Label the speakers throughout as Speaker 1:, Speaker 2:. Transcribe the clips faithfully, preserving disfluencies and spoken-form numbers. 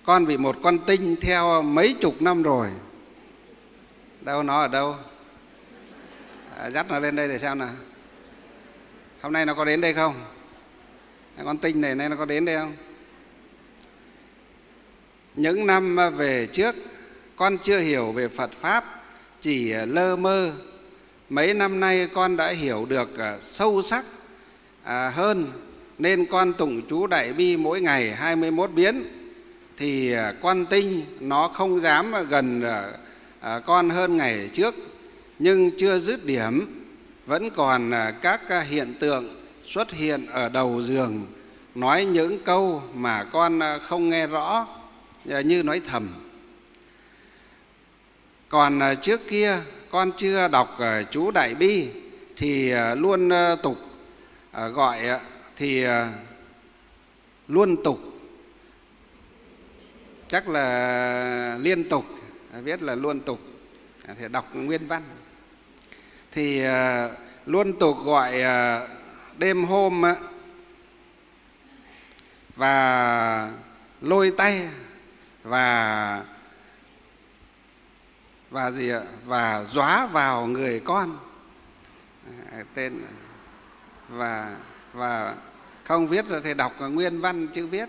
Speaker 1: con bị một con tinh theo mấy chục năm rồi. Đâu, nó ở đâu? À, dắt nó lên đây để xem nào. Hôm nay nó có đến đây không? Con tinh này nay nó có đến đây không? Những năm về trước con chưa hiểu về Phật Pháp, chỉ lơ mơ. Mấy năm nay con đã hiểu được sâu sắc hơn, nên con tụng chú Đại Bi mỗi ngày hai mươi mốt biến. Thì con tinh nó không dám gần con hơn ngày trước, nhưng chưa dứt điểm, vẫn còn các hiện tượng xuất hiện ở đầu giường, nói những câu mà con không nghe rõ, như nói thầm. Còn trước kia con chưa đọc chú Đại Bi thì luôn tục gọi thì luôn tục, chắc là liên tục, viết là luôn tục, thì đọc nguyên văn. Thì luôn tục gọi đêm hôm và lôi tay và và gì ạ? Và dóa vào người con. Tên và và không viết rồi thì đọc nguyên văn chứ viết.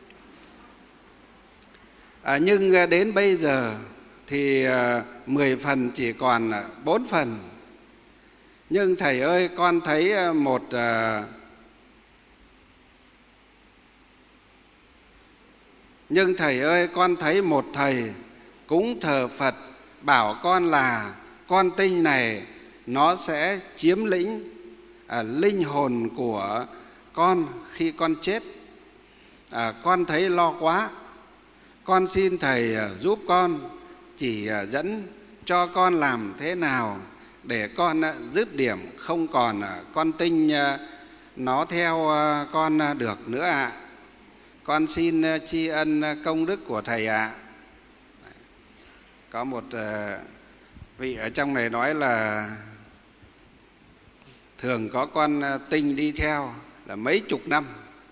Speaker 1: À, nhưng đến bây giờ thì mười phần chỉ còn bốn phần. Nhưng thầy ơi, con thấy một Nhưng thầy ơi, con thấy một thầy cúng thờ Phật bảo con là con tinh này nó sẽ chiếm lĩnh à, linh hồn của con khi con chết. À, con thấy lo quá. Con xin thầy giúp con, chỉ dẫn cho con làm thế nào để con dứt điểm không còn con tinh nó theo con được nữa ạ. À. Con xin tri ân công đức của thầy ạ. À. Có một vị ở trong này nói là thường có con tinh đi theo là mấy chục năm.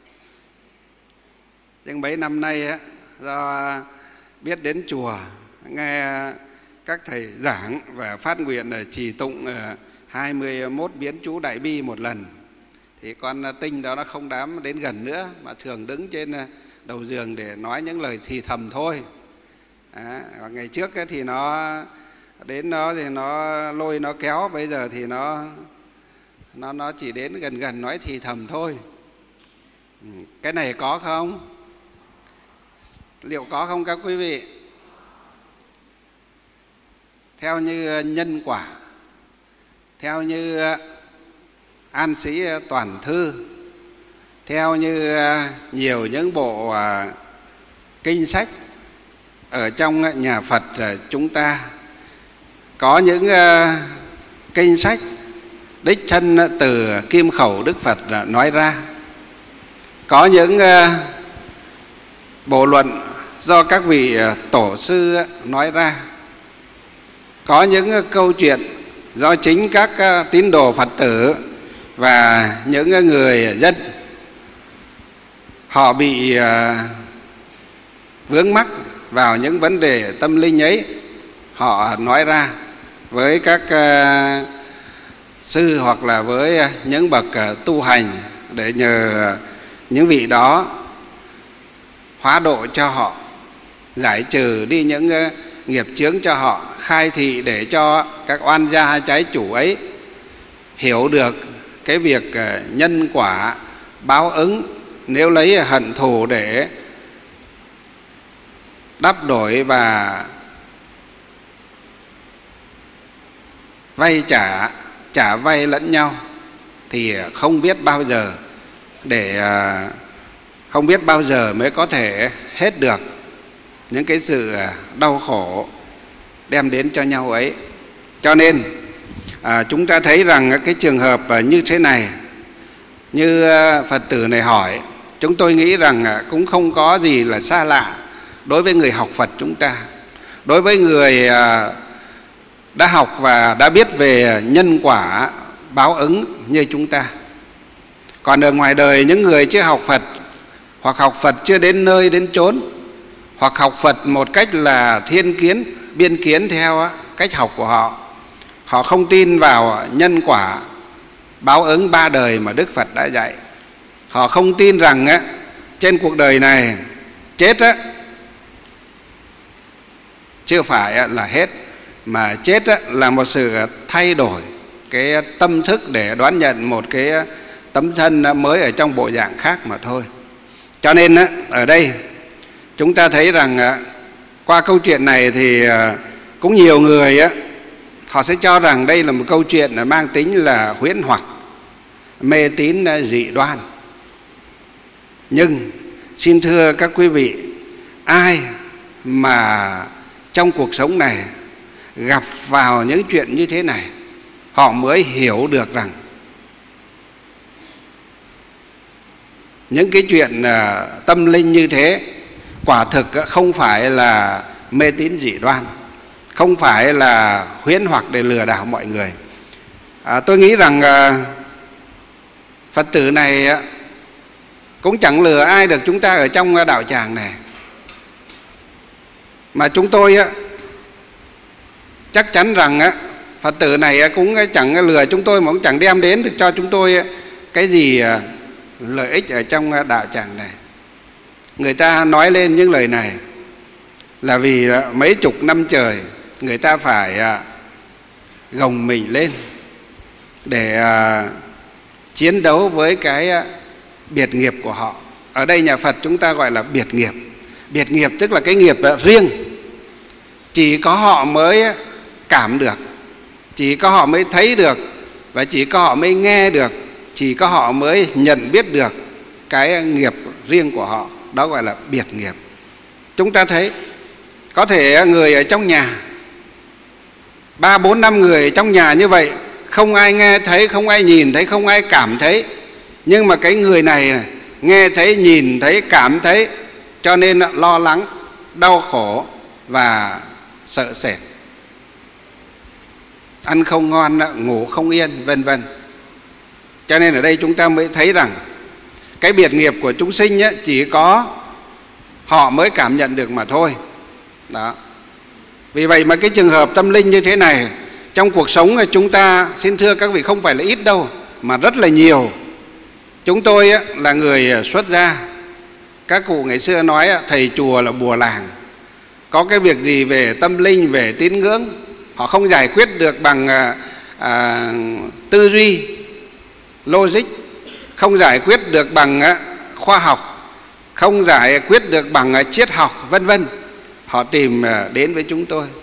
Speaker 1: Nhưng mấy năm nay á, do biết đến chùa, nghe các thầy giảng và phát nguyện trì tụng hai mươi mốt biến chú Đại Bi một lần, thì con tinh đó nó không dám đến gần nữa, mà thường đứng trên đầu giường để nói những lời thì thầm thôi. À, ngày trước thì nó đến nó thì nó lôi nó kéo, bây giờ thì nó nó nó chỉ đến gần gần nói thì thầm thôi. Cái này có không? Liệu có không các quý vị? Theo như Nhân Quả, theo như An Sĩ Toàn Thư, theo như nhiều những bộ kinh sách ở trong nhà Phật chúng ta, có những kinh sách đích thân từ kim khẩu Đức Phật nói ra, có những bộ luận do các vị tổ sư nói ra, có những câu chuyện do chính các tín đồ Phật tử và những người dân họ bị vướng mắc vào những vấn đề tâm linh ấy, họ nói ra với các sư hoặc là với những bậc tu hành để nhờ những vị đó hóa độ cho họ, giải trừ đi những nghiệp chướng cho họ, khai thị để cho các oan gia trái chủ ấy hiểu được cái việc nhân quả báo ứng, nếu lấy hận thù để đắp đổi và vay trả, trả vay lẫn nhau thì không biết bao giờ để không biết bao giờ mới có thể hết được những cái sự đau khổ đem đến cho nhau ấy. Cho nên à, chúng ta thấy rằng cái trường hợp như thế này, như Phật tử này hỏi, chúng tôi nghĩ rằng cũng không có gì là xa lạ đối với người học Phật chúng ta, đối với người đã học và đã biết về nhân quả báo ứng như chúng ta. Còn ở ngoài đời, những người chưa học Phật hoặc học Phật chưa đến nơi đến chốn, hoặc học Phật một cách là thiên kiến, biên kiến theo cách học của họ. Họ không tin vào nhân quả báo ứng ba đời mà Đức Phật đã dạy. Họ không tin rằng á, trên cuộc đời này chết á, chưa phải là hết, mà chết á, là một sự thay đổi cái tâm thức để đón nhận một cái tấm thân mới ở trong bộ dạng khác mà thôi. Cho nên á, ở đây chúng ta thấy rằng á, qua câu chuyện này thì cũng nhiều người á, họ sẽ cho rằng đây là một câu chuyện mang tính là huyễn hoặc, mê tín dị đoan. Nhưng xin thưa các quý vị, ai mà trong cuộc sống này gặp vào những chuyện như thế này, họ mới hiểu được rằng những cái chuyện tâm linh như thế quả thực không phải là mê tín dị đoan, không phải là huyễn hoặc để lừa đảo mọi người. à, Tôi nghĩ rằng Phật tử này cũng chẳng lừa ai được chúng ta ở trong đạo tràng này. Mà chúng tôi chắc chắn rằng Phật tử này cũng chẳng lừa chúng tôi, mà cũng chẳng đem đến được cho chúng tôi cái gì lợi ích ở trong đạo tràng này. Người ta nói lên những lời này là vì mấy chục năm trời người ta phải gồng mình lên để chiến đấu với cái biệt nghiệp của họ. Ở đây nhà Phật chúng ta gọi là biệt nghiệp. Biệt nghiệp tức là cái nghiệp riêng, chỉ có họ mới cảm được, chỉ có họ mới thấy được, và chỉ có họ mới nghe được, chỉ có họ mới nhận biết được cái nghiệp riêng của họ. Đó gọi là biệt nghiệp. Chúng ta thấy có thể người ở trong nhà, ba bốn năm người trong nhà như vậy, không ai nghe thấy, không ai nhìn thấy, không ai cảm thấy. Nhưng mà cái người này nghe thấy, nhìn thấy, cảm thấy, cho nên lo lắng, đau khổ và sợ sệt, ăn không ngon, ngủ không yên, vân vân. Cho nên ở đây chúng ta mới thấy rằng cái biệt nghiệp của chúng sinh ấy, chỉ có họ mới cảm nhận được mà thôi. Đó. Vì vậy mà cái trường hợp tâm linh như thế này trong cuộc sống chúng ta, xin thưa các vị, không phải là ít đâu, mà rất là nhiều. Chúng tôi là người xuất gia. Các cụ ngày xưa nói thầy chùa là bùa làng. Có cái việc gì về tâm linh, về tín ngưỡng, họ không giải quyết được bằng à, à, tư duy, logic, không giải quyết được bằng à, khoa học, không giải quyết được bằng à, triết học, vân vân. Họ tìm à, đến với chúng tôi.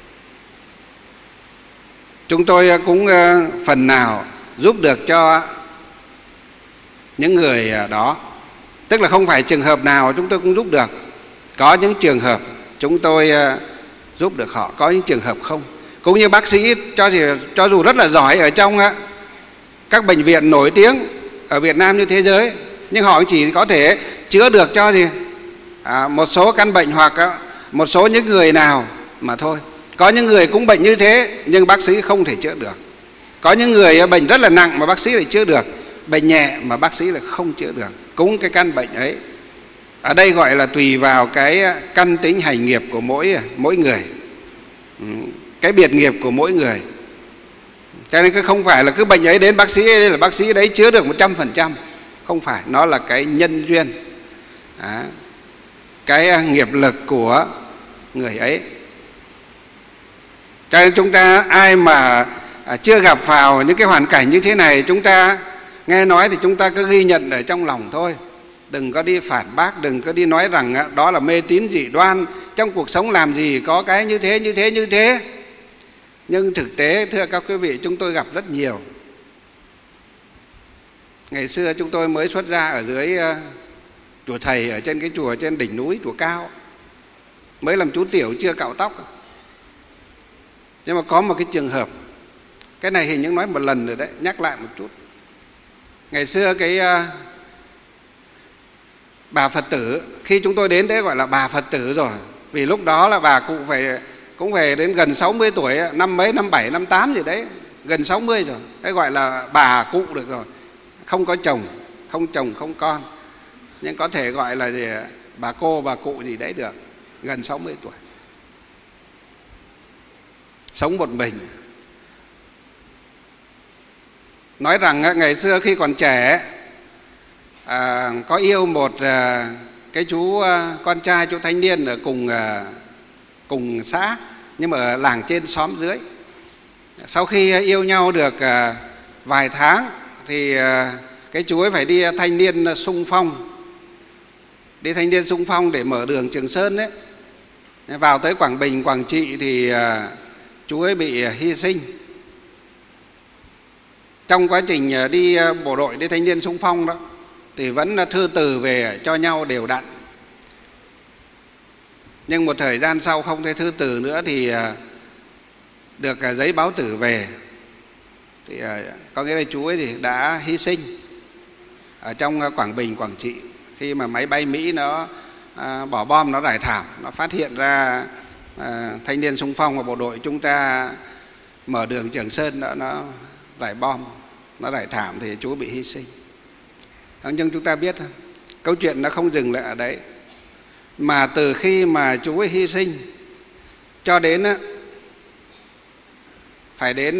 Speaker 1: Chúng tôi à, cũng à, phần nào giúp được cho những người à, đó. Tức là không phải trường hợp nào chúng tôi cũng giúp được. Có những trường hợp chúng tôi uh, giúp được họ, có những trường hợp không. Cũng như bác sĩ cho, cho dù rất là giỏi ở trong uh, các bệnh viện nổi tiếng ở Việt Nam như thế giới, nhưng họ chỉ có thể chữa được cho gì à, một số căn bệnh hoặc uh, một số những người nào mà thôi. Có những người cũng bệnh như thế nhưng bác sĩ không thể chữa được. Có những người uh, bệnh rất là nặng mà bác sĩ lại chữa được, bệnh nhẹ mà bác sĩ lại không chữa được, cũng cái căn bệnh ấy. Ở đây gọi là tùy vào cái căn tính hành nghiệp của mỗi mỗi người, cái biệt nghiệp của mỗi người. Cho nên cái không phải là cứ bệnh ấy đến bác sĩ ấy là bác sĩ đấy chữa được một trăm phần trăm. Không phải, nó là cái nhân duyên, đó, cái nghiệp lực của người ấy. Cho nên chúng ta ai mà chưa gặp vào những cái hoàn cảnh như thế này, chúng ta nghe nói thì chúng ta cứ ghi nhận ở trong lòng thôi. Đừng có đi phản bác, đừng có đi nói rằng đó là mê tín dị đoan, trong cuộc sống làm gì có cái như thế, như thế, như thế. Nhưng thực tế thưa các quý vị, chúng tôi gặp rất nhiều. Ngày xưa chúng tôi mới xuất ra ở dưới uh, chùa thầy, ở trên cái chùa trên đỉnh núi, chùa cao, mới làm chú tiểu chưa cạo tóc. Nhưng mà có một cái trường hợp, cái này hình như nói một lần rồi đấy, nhắc lại một chút. Ngày xưa cái uh, bà Phật tử, khi chúng tôi đến đấy gọi là bà Phật tử rồi, vì lúc đó là bà cụ phải cũng về đến gần sáu mươi tuổi, năm mấy, năm bảy, năm tám gì đấy, gần sáu mươi rồi, đấy gọi là bà cụ được rồi. Không có chồng, không chồng, không con, nhưng có thể gọi là gì, bà cô, bà cụ gì đấy được. gần sáu mươi tuổi, sống một mình. Nói rằng ngày xưa khi còn trẻ à, có yêu một à, cái chú à, con trai, chú thanh niên ở cùng à, cùng xã, nhưng mà ở làng trên xóm dưới. Sau khi yêu nhau được à, vài tháng thì à, cái chú ấy phải đi thanh niên xung phong, đi thanh niên xung phong để mở đường Trường Sơn đấy. Vào tới Quảng Bình, Quảng Trị thì à, chú ấy bị hy sinh. Trong quá trình đi bộ đội, đi thanh niên xung phong đó, thì vẫn thư từ về cho nhau đều đặn. Nhưng một thời gian sau không thấy thư từ nữa thì được giấy báo tử về. Thì có nghĩa là chú ấy thì đã hy sinh ở trong Quảng Bình, Quảng Trị, khi mà máy bay Mỹ nó bỏ bom, nó rải thảm, nó phát hiện ra thanh niên xung phong và bộ đội chúng ta mở đường Trường Sơn đó, nó rải bom, nó rải thảm thì chú bị hy sinh. Nhưng chúng ta biết câu chuyện nó không dừng lại ở đấy, mà từ khi mà chú ấy hy sinh cho đến phải đến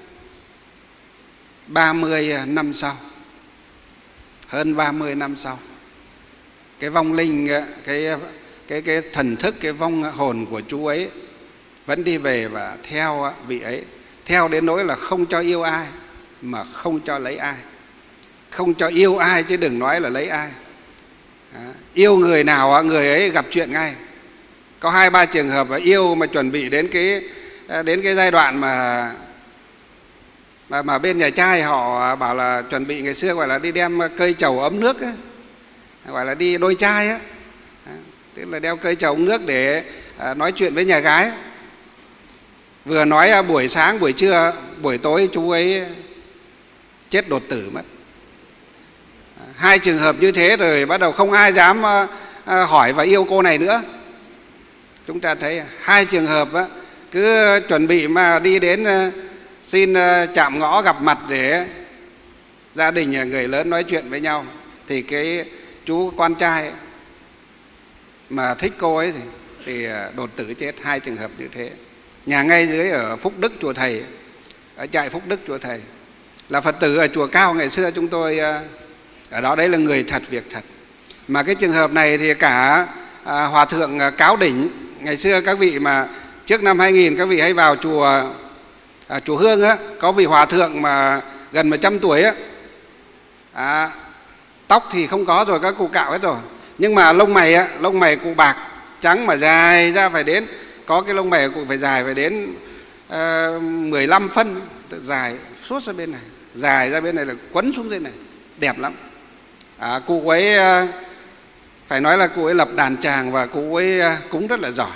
Speaker 1: ba mươi năm sau, hơn ba mươi năm sau, cái vong linh, cái cái cái thần thức, cái vong hồn của chú ấy vẫn đi về và theo vị ấy, theo đến nỗi là không cho yêu ai mà không cho lấy ai, không cho yêu ai chứ đừng nói là lấy ai. Đó. Yêu người nào người ấy gặp chuyện ngay. Có hai ba trường hợp yêu mà chuẩn bị đến cái đến cái giai đoạn mà mà mà bên nhà trai họ bảo là chuẩn bị, ngày xưa gọi là đi đem cây trầu ấm nước ấy, gọi là đi đôi trai á, tức là đeo cây trầu ấm nước để nói chuyện với nhà gái. Vừa nói buổi sáng, buổi trưa, buổi tối chú ấy chết đột tử mất. Hai trường hợp như thế rồi bắt đầu không ai dám hỏi và yêu cô này nữa. Chúng ta thấy hai trường hợp á, cứ chuẩn bị mà đi đến xin chạm ngõ gặp mặt để gia đình người lớn nói chuyện với nhau, thì cái chú con trai mà thích cô ấy thì, thì đột tử chết. Hai trường hợp như thế. Nhà ngay dưới ở Phúc Đức chùa Thầy, ở trại Phúc Đức chùa Thầy, là Phật tử ở chùa Cao ngày xưa chúng tôi ở đó, đấy là người thật việc thật. Mà cái trường hợp này thì cả à, Hòa Thượng Cáo Đỉnh, ngày xưa các vị mà trước năm hai nghìn các vị hay vào chùa à, chùa Hương á, có vị Hòa Thượng mà gần một trăm tuổi á, à, tóc thì không có rồi, các cụ cạo hết rồi, nhưng mà lông mày á, lông mày cụ bạc trắng mà dài ra, phải đến, có cái lông mày cụ phải dài phải đến uh, mười lăm phân, dài suốt ra bên này, dài ra bên này là quấn xuống dưới này, đẹp lắm. À, cụ ấy uh, phải nói là cụ ấy lập đàn tràng và cụ ấy uh, cúng rất là giỏi.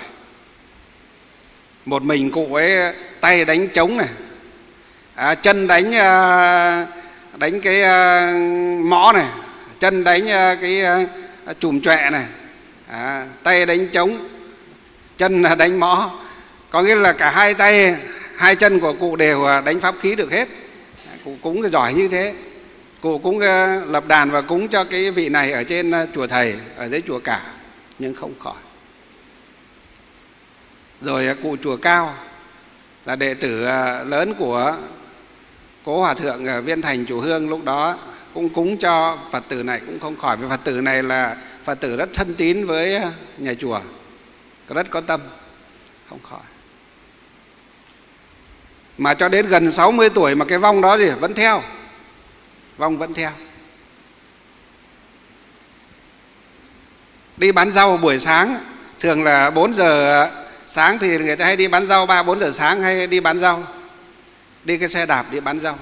Speaker 1: Một mình cụ ấy tay đánh trống này, à, chân đánh uh, đánh cái uh, mõ này, chân đánh uh, cái uh, chùm chọe này, à, tay đánh trống, chân đánh mõ, có nghĩa là cả hai tay hai chân của cụ đều đánh pháp khí được hết. Cụ cúng giỏi như thế. Cụ cũng lập đàn và cúng cho cái vị này ở trên chùa Thầy, ở dưới chùa Cả, nhưng không khỏi. Rồi cụ chùa Cao là đệ tử lớn của cố Hòa Thượng Viên Thành chùa Hương, lúc đó cũng cúng cho Phật tử này cũng không khỏi. Vì Phật tử này là Phật tử rất thân tín với nhà chùa, rất có tâm, không khỏi. Mà cho đến gần sáu mươi tuổi mà cái vong đó gì vẫn theo, vong vẫn theo. Đi bán rau buổi sáng, thường là bốn giờ sáng thì người ta hay đi bán rau, ba bốn giờ sáng hay đi bán rau, đi cái xe đạp đi bán rau.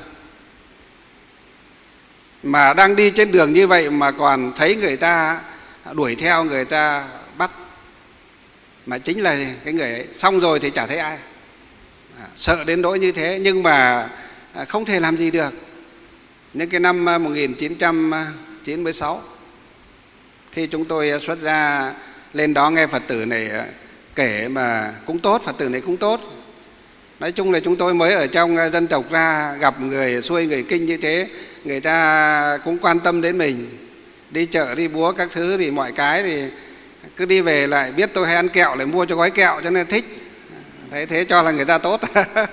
Speaker 1: Mà đang đi trên đường như vậy mà còn thấy người ta đuổi theo, người ta bắt, mà chính là cái người ấy. Xong rồi thì chả thấy ai, à, sợ đến nỗi như thế, nhưng mà không thể làm gì được. Những cái năm một nghìn chín trăm chín mươi sáu, khi chúng tôi xuất ra lên đó nghe Phật tử này kể mà cũng tốt, Phật tử này cũng tốt. Nói chung là chúng tôi mới ở trong dân tộc ra, gặp người xuôi người kinh như thế, người ta cũng quan tâm đến mình. Đi chợ đi búa các thứ thì mọi cái thì cứ đi về lại biết tôi hay ăn kẹo lại mua cho gói kẹo cho nên thích. Thấy thế cho là người ta tốt.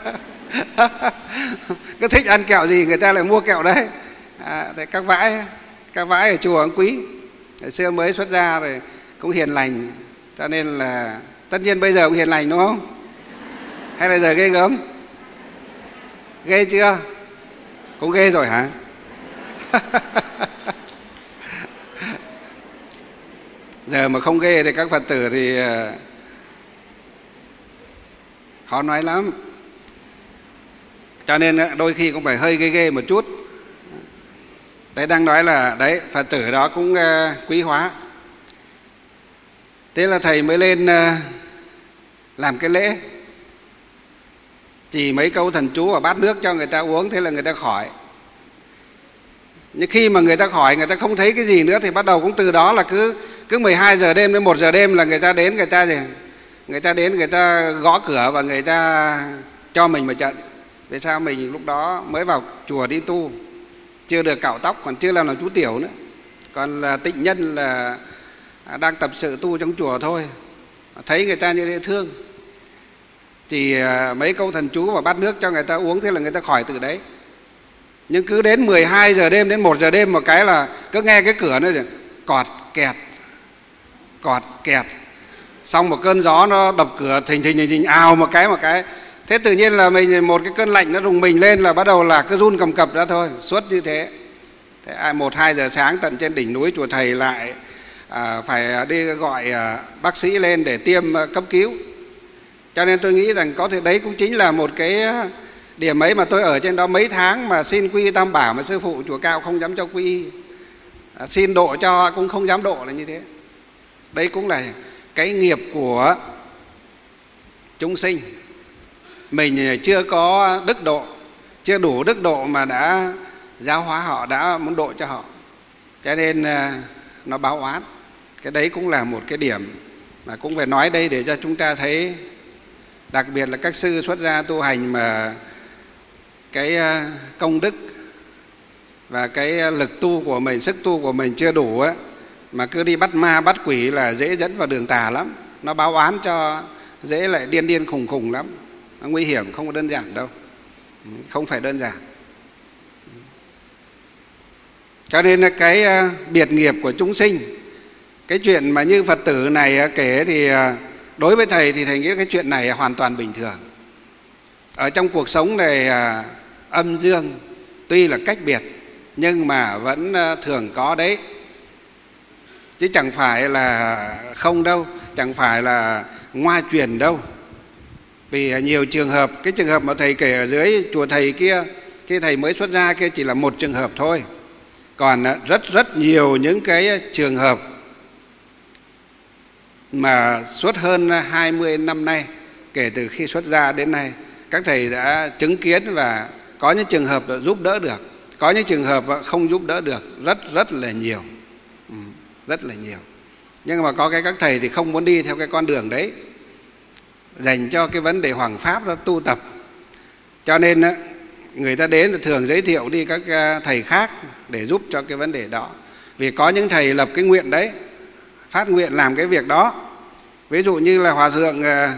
Speaker 1: Cứ thích ăn kẹo gì người ta lại mua kẹo đấy. À, thế các vãi, các vãi ở chùa ông quý, ngày xưa mới xuất gia rồi cũng hiền lành, cho nên là tất nhiên bây giờ cũng hiền lành đúng không? Hay là giờ ghê gớm? Ghê chưa? Cũng ghê rồi hả? Giờ mà không ghê thì các Phật tử thì khó nói lắm. Cho nên đôi khi cũng phải hơi ghê ghê một chút. Đấy, đang nói là đấy, Phật tử đó cũng quý hóa. Thế là thầy mới lên làm cái lễ, chỉ mấy câu thần chú và bát nước cho người ta uống, thế là người ta khỏi. Nhưng khi mà người ta khỏi, người ta không thấy cái gì nữa thì bắt đầu cũng từ đó là cứ cứ mười hai giờ đêm đến một giờ đêm là người ta đến, người ta gì? Người ta đến, người ta gõ cửa và người ta cho mình một trận. Vì sao? Mình lúc đó mới vào chùa đi tu, chưa được cạo tóc, còn chưa làm làm chú tiểu nữa. Còn là tịnh nhân là đang tập sự tu trong chùa thôi. Thấy người ta như thế thương, chỉ mấy câu thần chú và bát nước cho người ta uống, thế là người ta khỏi từ đấy. Nhưng cứ đến mười hai giờ đêm đến một giờ đêm một cái là cứ nghe cái cửa nó cọt kẹt, cọt kẹt. Xong một cơn gió nó đập cửa thình thình thình thình ào một cái một cái. Thế tự nhiên là mình một cái cơn lạnh nó rùng mình lên là bắt đầu là cứ run cầm cập ra thôi, suốt như thế. Thế một hai giờ sáng tận trên đỉnh núi chùa thầy lại à, phải đi gọi à, bác sĩ lên để tiêm à, cấp cứu. Cho nên tôi nghĩ rằng có thể đấy cũng chính là một cái điểm ấy mà tôi ở trên đó mấy tháng mà xin quy y Tam Bảo mà sư phụ chùa Cao không dám cho quy y, à, xin độ cho cũng không dám độ là như thế. Đấy cũng là cái nghiệp của chúng sinh. Mình chưa có đức độ, chưa đủ đức độ mà đã giáo hóa họ, đã muốn độ cho họ, cho nên nó báo oán. Cái đấy cũng là một cái điểm mà cũng phải nói đây để cho chúng ta thấy, đặc biệt là các sư xuất gia tu hành mà cái công đức và cái lực tu của mình, sức tu của mình chưa đủ á, mà cứ đi bắt ma bắt quỷ là dễ dẫn vào đường tà lắm. Nó báo oán cho dễ lại điên điên khùng khùng lắm. Nó nguy hiểm, không có đơn giản đâu, không phải đơn giản. Cho nên là cái biệt nghiệp của chúng sinh, cái chuyện mà như Phật tử này kể thì đối với thầy thì thầy nghĩ cái chuyện này hoàn toàn bình thường. Ở trong cuộc sống này âm dương tuy là cách biệt nhưng mà vẫn thường có đấy, chứ chẳng phải là không đâu, chẳng phải là ngoa truyền đâu. Vì nhiều trường hợp, cái trường hợp mà thầy kể ở dưới chùa thầy kia, khi thầy mới xuất gia kia chỉ là một trường hợp thôi. Còn rất rất nhiều những cái trường hợp mà suốt hơn hai mươi năm nay, kể từ khi xuất gia đến nay, các thầy đã chứng kiến và có những trường hợp giúp đỡ được, có những trường hợp không giúp đỡ được, rất rất là nhiều, rất là nhiều. Nhưng mà có cái các thầy thì không muốn đi theo cái con đường đấy, dành cho cái vấn đề hoằng pháp đó, tu tập. Cho nên người ta đến là thường giới thiệu đi các thầy khác để giúp cho cái vấn đề đó. Vì có những thầy lập cái nguyện đấy, phát nguyện làm cái việc đó. Ví dụ như là Hòa Thượng à,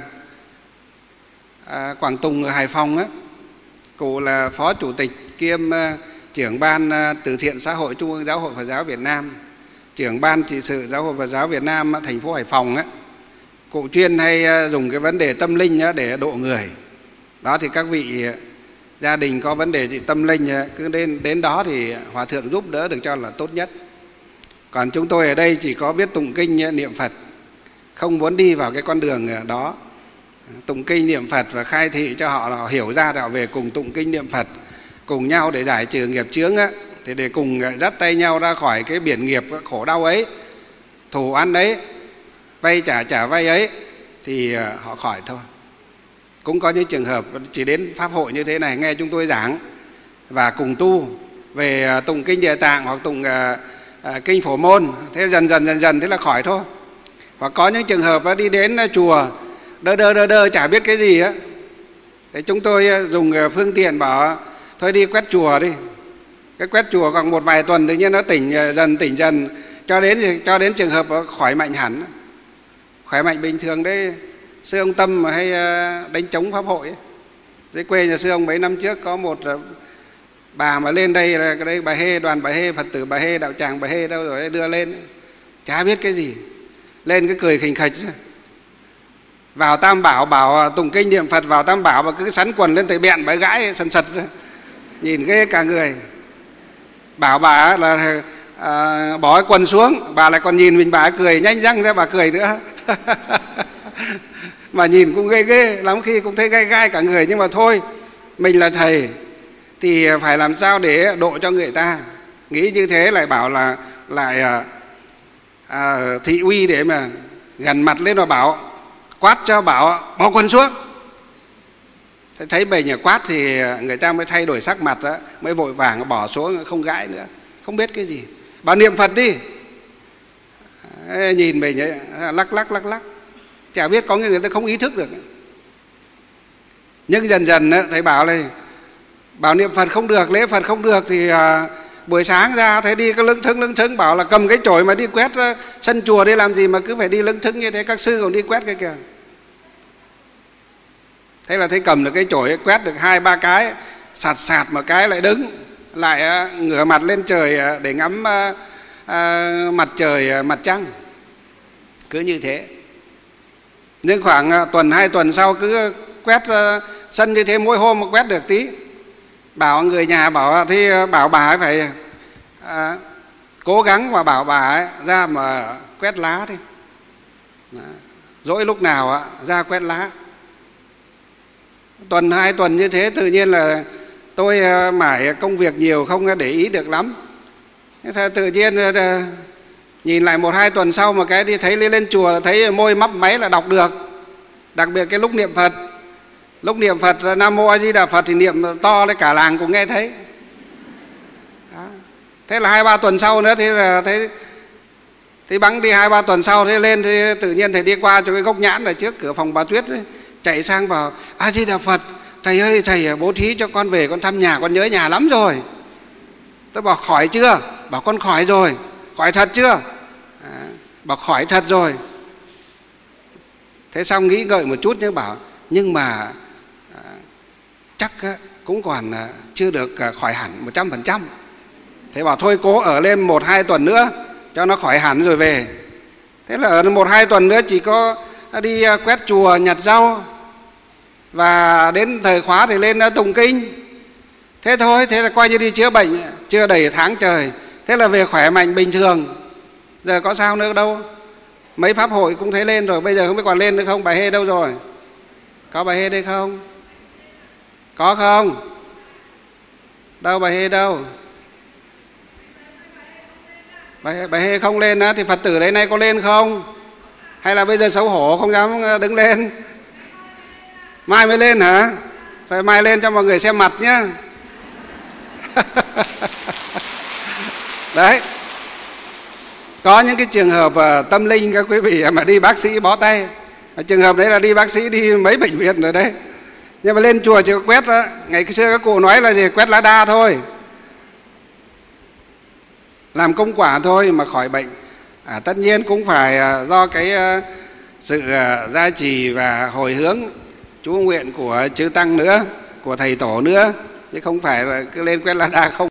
Speaker 1: à, Quảng Tùng ở Hải Phòng á, cụ là Phó Chủ tịch kiêm à, trưởng ban à, từ thiện xã hội Trung ương Giáo hội Phật giáo Việt Nam, trưởng ban trị sự Giáo hội Phật giáo Việt Nam à, thành phố Hải Phòng á. Cụ chuyên hay à, dùng cái vấn đề tâm linh á, để độ người. Đó thì các vị à, gia đình có vấn đề gì tâm linh à, cứ đến, đến đó thì Hòa Thượng giúp đỡ được cho là tốt nhất. Còn chúng tôi ở đây chỉ có biết tụng kinh niệm Phật, không muốn đi vào cái con đường đó. Tụng kinh niệm Phật và khai thị cho họ, họ hiểu ra họ về cùng tụng kinh niệm Phật, cùng nhau để giải trừ nghiệp chướng á, thì để cùng dắt tay nhau ra khỏi cái biển nghiệp khổ đau ấy, thù ăn ấy, vay trả trả vay ấy, thì họ khỏi thôi. Cũng có những trường hợp chỉ đến pháp hội như thế này nghe chúng tôi giảng và cùng tu về tụng kinh Địa Tạng hoặc tụng À, kinh Phổ Môn, thế dần dần dần dần thế là khỏi thôi. Hoặc có những trường hợp đi đến chùa đơ đơ đơ đơ chả biết cái gì á, thế chúng tôi dùng phương tiện bảo thôi đi quét chùa đi. Cái quét chùa còn một vài tuần tự nhiên nó tỉnh dần tỉnh dần cho đến cho đến trường hợp khỏi mạnh hẳn. khỏe mạnh bình thường đấy. Sư ông Tâm mà hay đánh trống pháp hội ấy. Dưới quê nhà sư ông mấy năm trước có một bà mà lên đây là cái đây bà Hê, đoàn bà Hê, Phật tử bà Hê, đạo tràng bà Hê đâu rồi đưa lên, chả biết cái gì, lên cái cười khình khịch. Vào Tam Bảo bảo tụng kinh niệm Phật vào Tam Bảo mà cứ sắn quần lên tới bẹn, bà gãi sần sật ra, nhìn ghê cả người. Bảo bà là à, bỏ cái quần xuống, bà lại còn nhìn mình, bà cười nhanh răng ra, bà cười nữa. Mà nhìn cũng ghê ghê lắm, khi cũng thấy gai gai cả người. Nhưng mà thôi, mình là thầy thì phải làm sao để độ cho người ta. Nghĩ như thế lại bảo là lại à, à, thị uy để mà gần mặt lên và bảo quát cho, bảo bỏ quần xuống. Thấy mình quát thì người ta mới thay đổi sắc mặt đó, mới vội vàng bỏ xuống, không gãi nữa, không biết cái gì. Bảo niệm Phật đi. Nhìn mình ấy, lắc lắc lắc lắc, chả biết, có người ta không ý thức được. Nhưng dần dần thầy bảo là bảo niệm Phật không được, lễ Phật không được thì à, buổi sáng ra thấy đi có lững thững lững thững, bảo là cầm cái chổi mà đi quét sân chùa đi làm gì mà cứ phải đi lững thững như thế, các sư còn đi quét cái kìa. Thế là thấy cầm được cái chổi quét được hai ba cái, sạt sạt một cái lại đứng, lại ngửa mặt lên trời để ngắm à, à, mặt trời mặt trăng. Cứ như thế. Nhưng khoảng tuần hai tuần sau cứ quét sân như thế, mỗi hôm mà quét được tí. Bảo người nhà bảo thì bảo bà ấy phải à, cố gắng và bảo bà ấy ra mà quét lá đi. Dỗi lúc nào ra quét lá. Tuần hai tuần như thế tự nhiên là tôi mải công việc nhiều không để ý được lắm. Thế tự nhiên nhìn lại một hai tuần sau mà cái đi thấy lên, lên chùa là thấy môi mấp máy là đọc được. Đặc biệt cái lúc niệm Phật, lúc niệm Phật Nam Mô A Di Đà Phật thì niệm to lên cả làng cũng nghe thấy. Đó. Thế là hai ba tuần sau nữa thì là thấy thì bắn đi hai ba tuần sau thế lên thì tự nhiên thầy đi qua cho cái gốc nhãn ở trước cửa phòng bà Tuyết ấy, chạy sang bảo A Di Đà Phật, thầy ơi thầy bố thí cho con về con thăm nhà, con nhớ nhà lắm rồi. Tôi bảo khỏi chưa? Bảo con khỏi rồi. Khỏi thật chưa? À, bảo khỏi thật rồi. Thế xong nghĩ ngợi một chút nhưng bảo nhưng mà à, chắc á, cũng còn à, chưa được à, khỏi hẳn một trăm phần trăm. Thế bảo thôi cố ở lên một hai tuần nữa cho nó khỏi hẳn rồi về. Thế là ở một hai tuần nữa chỉ có đi à, quét chùa nhặt rau, và đến thời khóa thì lên à, tụng kinh. Thế thôi, thế là coi như đi chữa bệnh chưa đầy tháng trời. Thế là về khỏe mạnh bình thường. Giờ có sao nữa đâu. Mấy pháp hội cũng thấy lên rồi, bây giờ không biết còn lên nữa không. Bà Hê đâu rồi? Có bà Hê đây không? Có không? Đâu bà Hê đâu? Bà Hê, bà Hê không lên á, thì Phật tử đấy nay có lên không? Hay là bây giờ xấu hổ không dám đứng lên? Mai mới lên hả? Rồi mai lên cho mọi người xem mặt nhá. Đấy. Có những cái trường hợp uh, tâm linh các quý vị mà đi bác sĩ bó tay. Trường hợp đấy là đi bác sĩ đi mấy bệnh viện rồi đấy. Nhưng mà lên chùa chỉ có quét đó. Ngày xưa các cụ nói là gì? Quét lá đa thôi, làm công quả thôi mà khỏi bệnh. À, tất nhiên cũng phải uh, do cái uh, sự uh, gia trì và hồi hướng chú nguyện của chư Tăng nữa, của thầy tổ nữa, chứ không phải là cứ lên quét lá đa không.